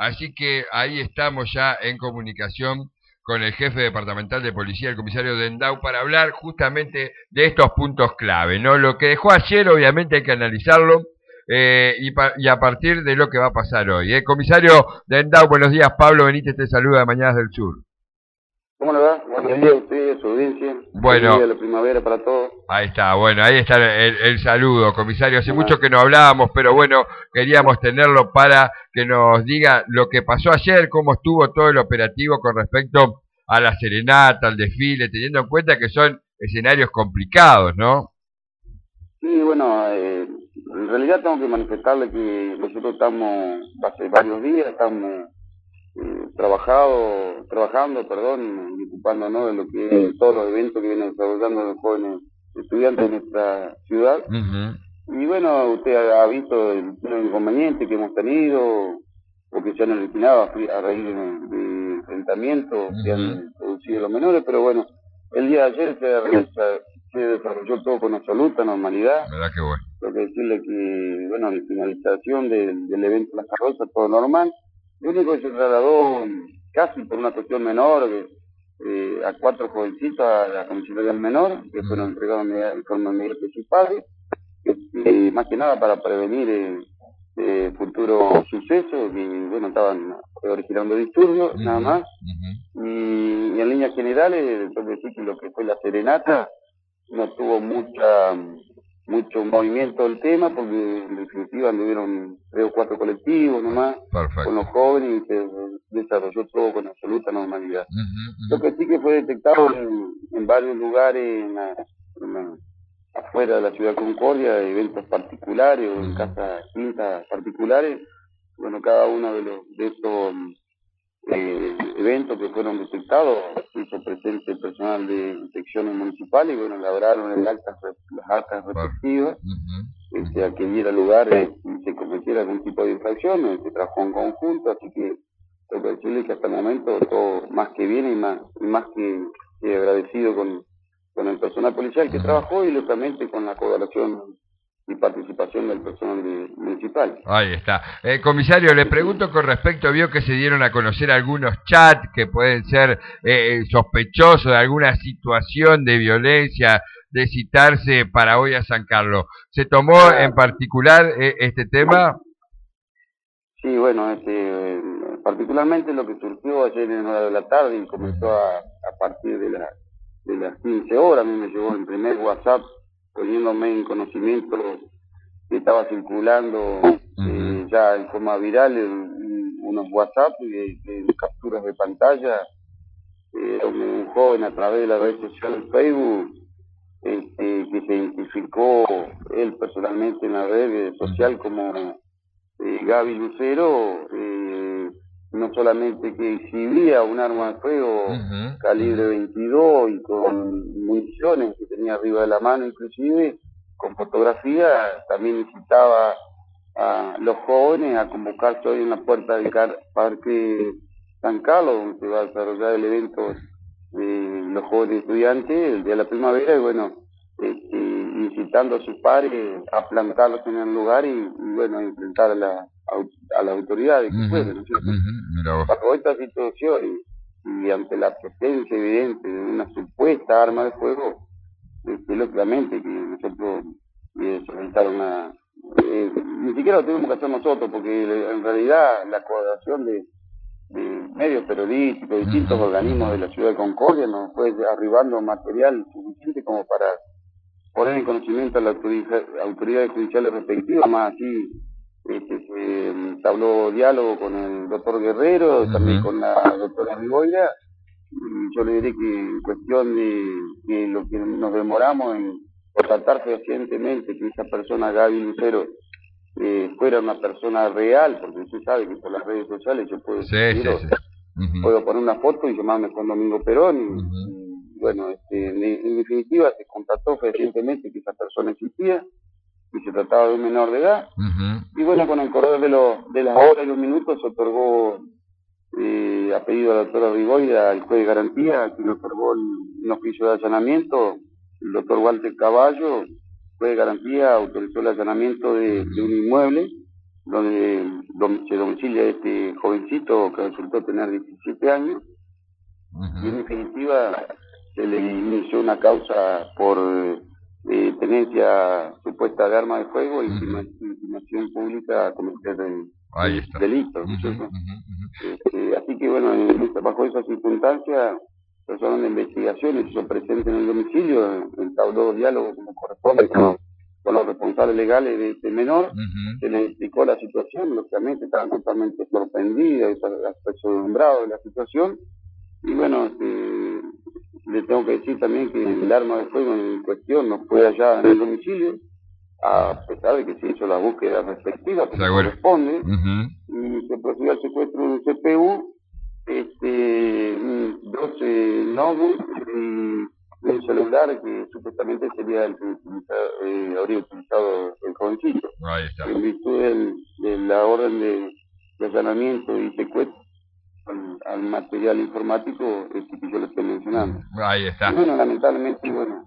Así que ahí estamos ya en comunicación con el jefe departamental de policía, el comisario Dendau, para hablar justamente de estos puntos clave, ¿no? Lo que dejó ayer, obviamente, hay que analizarlo y a partir de lo que va a pasar hoy. Comisario Dendau, buenos días. Pablo Benítez te saluda de Mañanas del Sur. ¿Cómo le va? Buenos días a ustedes, a su audiencia. Bueno, Feliz día de la primavera para todos. Ahí está, bueno, ahí está el saludo, comisario. Hace mucho que no hablábamos, pero bueno, queríamos tenerlo para que nos diga lo que pasó ayer, cómo estuvo todo el operativo con respecto a la serenata, al desfile, teniendo en cuenta que son escenarios complicados, ¿no? Sí, bueno, en realidad tengo que manifestarle que nosotros estamos, hace varios días, estamos trabajando, y ocupándonos de lo que es todos los eventos que vienen desarrollando los jóvenes estudiantes de nuestra ciudad. Y bueno, usted ha visto los inconvenientes que hemos tenido, porque se han originado a raíz de enfrentamientos que han producido los menores, pero bueno, el día de ayer se desarrolló todo con absoluta normalidad. ¿Verdad que bueno? Tengo que decirle que, bueno, la finalización del evento Las Carrozas, todo normal. Lo único que se trasladó, casi por una cuestión menor, a 4 jovencitos a la comisaría del menor, que fueron entregados en forma inmediata a sus padres, más que nada para prevenir futuros sucesos que, bueno, estaban originando disturbios, nada más. Y en líneas generales, tengo que decir que lo que fue la serenata no tuvo mucho movimiento del tema, porque en definitiva anduvieron 3 o 4 colectivos nomás. Perfecto. Con los jóvenes, y se desarrolló todo con absoluta normalidad. Lo que sí que fue detectado en varios lugares afuera de la ciudad de Concordia, eventos particulares o en casas quintas particulares. Bueno, cada uno de estos eventos que fueron detectados hizo presente el personal de inspecciones municipales y bueno, elaboraron las actas respectivas a que diera lugar y se cometiera algún tipo de infracción. Se trabajó en conjunto, así que tengo que decirle que hasta el momento todo más que bien y más que agradecido con el personal policial que trabajó y lógicamente con la colaboración y participación del personal municipal. Ahí está. Comisario, le pregunto con respecto, vio que se dieron a conocer algunos chats que pueden ser sospechosos de alguna situación de violencia, de citarse para hoy a San Carlos. ¿Se tomó en particular este tema? Sí, bueno, particularmente lo que surgió ayer en hora de la tarde y comenzó a partir de las 15 horas, a mí me llegó el primer WhatsApp poniéndome en conocimiento que estaba circulando ya en forma viral unos WhatsApp de capturas de pantalla, un joven a través de la red social Facebook que se identificó él personalmente en la red social como Gaby Lucero, no solamente que exhibía un arma de fuego calibre 22 y con municiones que tenía arriba de la mano, inclusive con fotografía, también incitaba a los jóvenes a convocarse hoy en la puerta del Parque San Carlos, donde se va a desarrollar el evento de los jóvenes estudiantes, el día de la primavera, y bueno, incitando a sus padres a plantarlos en el lugar y bueno, a enfrentar a las autoridades que fueron, ¿no es cierto? Bajo esta situación y ante la presencia evidente de una supuesta arma de fuego, lógicamente que nosotros solicitar ni siquiera lo tuvimos que hacer nosotros, porque en realidad la coordinación de medios periodísticos, distintos organismos de la ciudad de Concordia nos fue arribando material suficiente como para poner en conocimiento a las autoridades judiciales respectivas, más así se entabló diálogo con el doctor Guerrero, también con la doctora Rigoira, y yo le diré que en cuestión de lo que nos demoramos en tratar fehacientemente que esa persona, Gaby Lucero, fuera una persona real, porque usted sabe que por las redes sociales yo puedo puedo poner una foto y llamarme Juan Domingo Perón y bueno, en definitiva se constató fehacientemente que esa persona existía y se trataba de un menor de edad y bueno, con el correr de las horas y los minutos se otorgó a pedido de la doctora Rigoida al juez de garantía que le otorgó un oficio de allanamiento. El doctor Walter Caballo, juez de garantía, autorizó el allanamiento de un inmueble donde se domicilia este jovencito que resultó tener 17 años, y en definitiva se le inició una causa por tenencia supuesta de arma de fuego e intimación pública a cometer delitos. Así que bueno, bajo esas circunstancias, personas de investigación hizo presente en el domicilio, entabló diálogo como corresponde con los responsables legales de este menor, se les explicó la situación, lógicamente estaban totalmente sorprendidos, asombrados de la situación, y bueno, le tengo que decir también que el arma de fuego en cuestión no fue allá en el domicilio, a pesar de que se hizo la búsqueda respectiva, que corresponde, y se procedió al secuestro de un CPU, 12 notebooks y un celular que supuestamente sería el que habría utilizado el jovencito. Ahí está. En virtud de la orden de allanamiento y secuestro al material informático que yo le estoy mencionando. Ahí está. Y bueno, lamentablemente, bueno,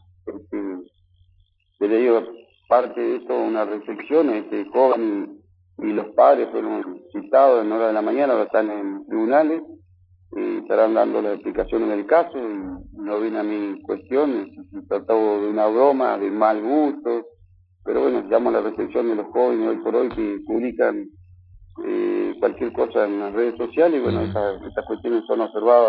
se le dio parte de esto una reflexión, joven y los padres fueron citados en hora de la mañana, ahora están en tribunales, estarán dando las explicaciones del caso, y no viene a mi cuestión, si tratado de una broma, de mal gusto, pero bueno, llamo a la reflexión de los jóvenes hoy por hoy que publican cualquier cosa en las redes sociales, y bueno, estas cuestiones son observadas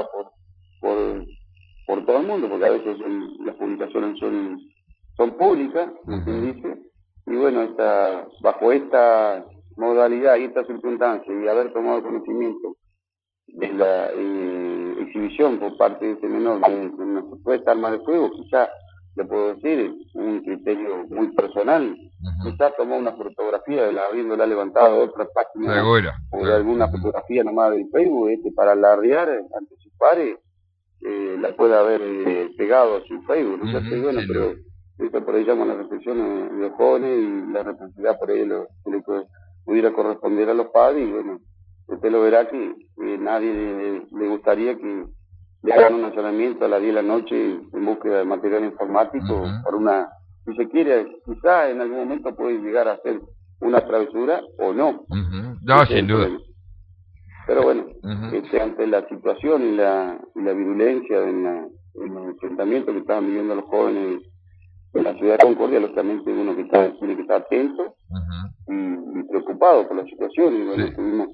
por todo el mundo, porque a veces las publicaciones son públicas, como dice, y bueno, bajo esta modalidad y esta circunstancia, y haber tomado conocimiento de la exhibición por parte de este menor de una supuesta arma de fuego, quizá, le puedo decir, un criterio muy personal, quizás tomó una fotografía habiéndola levantado de otra página, seguro, o de alguna fotografía nomás del Facebook, para alardear ante sus pares, la puede haber pegado a su Facebook, ¿no? Bueno, pero eso por ahí llama la reflexión de los jóvenes y la responsabilidad por ahí que le pudiera corresponder a los padres, y bueno, usted lo verá que nadie le gustaría que le hagan un allanamiento a las 10 de la noche en búsqueda de material informático por una, si se quiere, quizá en algún momento puede llegar a ser una travesura o no. No, sin duda. Pero bueno, ante la situación y la virulencia en los enfrentamientos que estaban viviendo los jóvenes en la ciudad de Concordia, lógicamente uno tiene que estar atento y preocupado por la situación, y bueno, tuvimos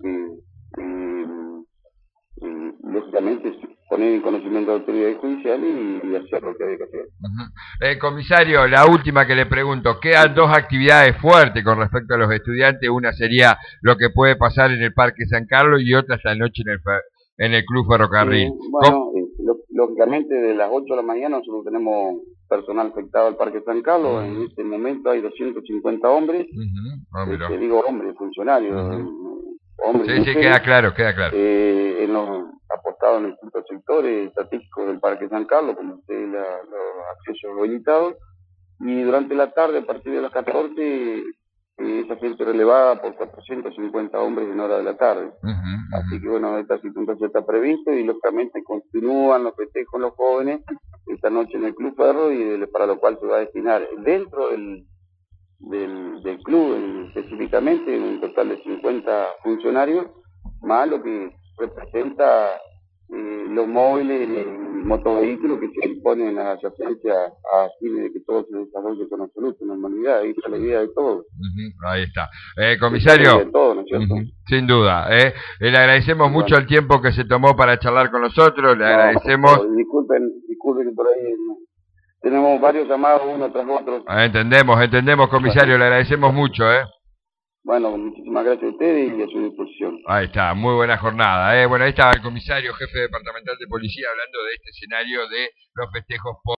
que lógicamente poner en conocimiento de autoridades judiciales y hacer lo que había que hacer. Comisario, la última que le pregunto, quedan dos actividades fuertes con respecto a los estudiantes, una sería lo que puede pasar en el Parque San Carlos y otra esta noche en el Club Ferrocarril. Bueno, lógicamente de las 8 de la mañana nosotros tenemos personal afectado al Parque San Carlos, en este momento hay 250 hombres, digo hombres, funcionarios, hombres, sí, queda claro. Apostados en distintos sectores estratégicos del Parque San Carlos, como los accesos habilitados, y durante la tarde, a partir de las 14, esa gente relevada por 450 hombres en hora de la tarde. Así que bueno, esta circunstancia está prevista y lógicamente continúan los festejos los jóvenes esta noche en el Club Ferro, y para lo cual se va a destinar dentro del club específicamente un total de 50 funcionarios, más lo que representa los móviles y motovehículos que se disponen a la asistencia a fines de que todo se desarrolle con absoluta normalidad. Ahí está la idea de todo. Ahí está. Comisario, de todo, ¿no es cierto? Sin duda. Le agradecemos mucho el tiempo que se tomó para charlar con nosotros. Le agradecemos. Disculpen que por ahí tenemos varios llamados uno tras otro. Entendemos, comisario. Le agradecemos mucho. Bueno, muchísimas gracias a ustedes y a su disposición. Ahí está, muy buena jornada. Bueno, ahí estaba el comisario jefe departamental de policía hablando de este escenario de los festejos